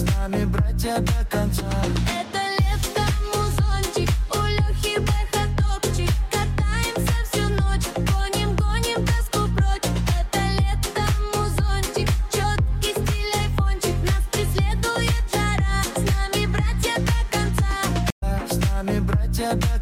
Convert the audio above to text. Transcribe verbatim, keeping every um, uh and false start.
С нами братья до конца. Это лето, музончик, у Лёхи Бэха топчик. Катаемся всю ночь, гоним, гоним тоску прочь. Это лето, музончик, чёткий стиль айфончик. Нас преследует жара, с нами братья до конца. С нами братья до конца.